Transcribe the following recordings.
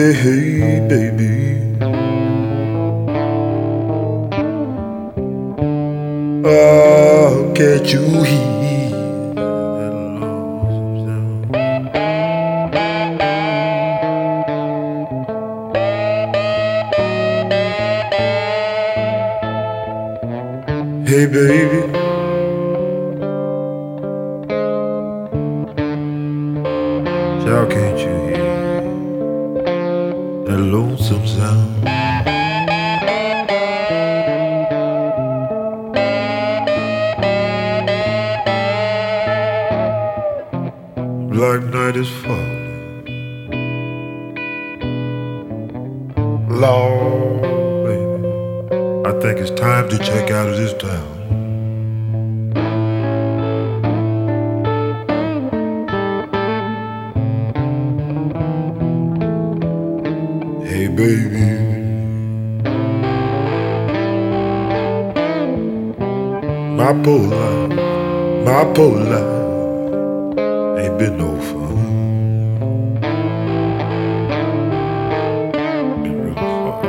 Hey, hey, baby. Oh, can't you hear that lonesome sound? Hey, baby. How can't you hear that lonesome sound? Black night is falling, Lord, baby, I think it's time to check out of this town. Hey, baby, my poor life ain't been no fun. Been real hard.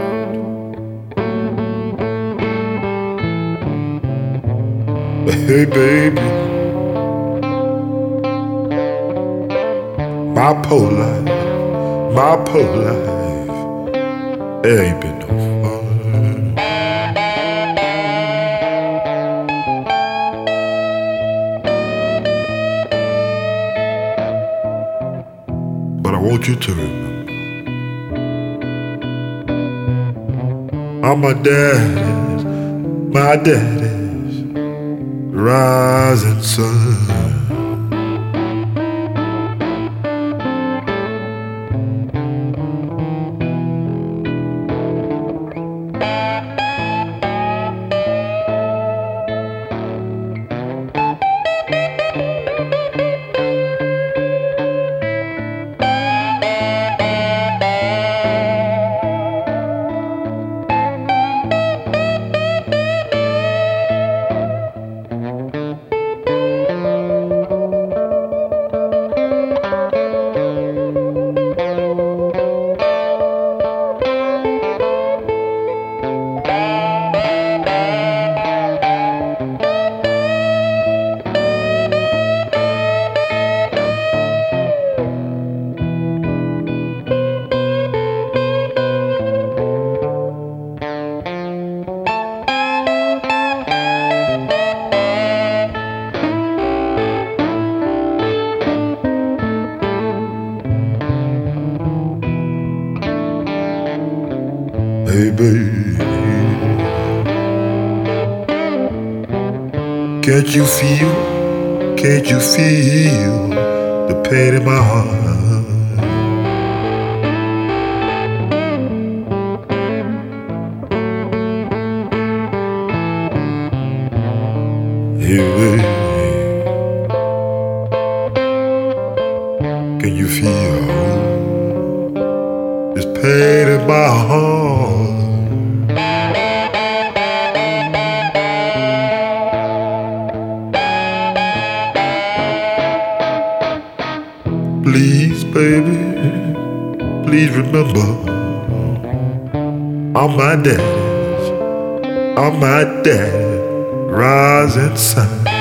Hey, baby, my poor life ain't been no fun. But I want you to remember, I'm my daddy's rising sun. Hey, baby, can't you feel the pain in my heart? Hey, baby, can you feel this pain in my heart? Please, baby, please remember, I'm my daddy's rising sun.